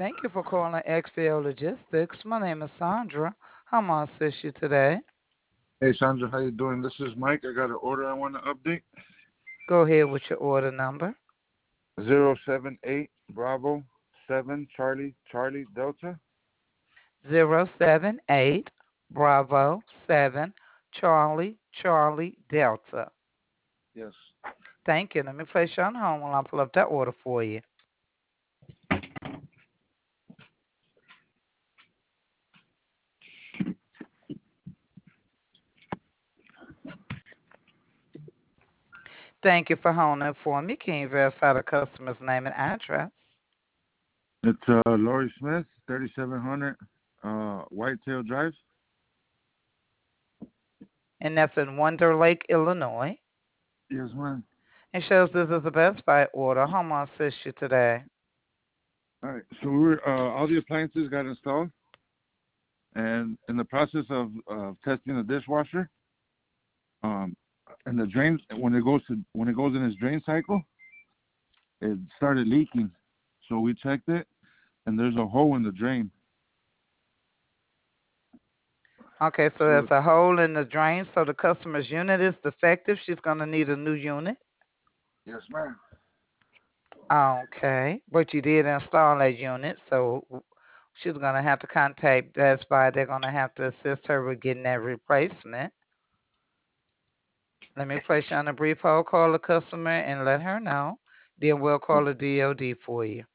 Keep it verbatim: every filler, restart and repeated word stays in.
Thank you for calling X P O Logistics. My name is Sandra. How may I assist you today? Hey Sandra, how you doing? This is Mike. I got an order I want to update. Go ahead with your order number. Zero seven eight Bravo seven Charlie Charlie Delta. Zero seven eight Bravo seven Charlie Charlie Delta. Yes. Thank you. Let me place you on hold while I pull up that order for you. Thank you for holding for me. Can you verify the customer's name and address? It's uh Lori Smith, thirty-seven hundred uh Whitetail Drive. And that's in Wonder Lake, Illinois. Yes, ma'am. It shows this is a Best Buy order. How may I assist you today? All right. So we were uh, all the appliances got installed, and in the process of uh, testing the dishwasher, um, and the drain when it goes to when it goes in its drain cycle, it started leaking. So we checked it, and there's a hole in the drain. Okay, so So there's a hole in the drain, so the customer's unit is defective. She's going to need a new unit. yes, ma'am. Okay, but you did install that unit, so she's going to have to contact Best Buy. They're going to have to assist her with getting that replacement. Let me place you on a brief hold, call the customer and let her know. Then we'll call the D O D for you.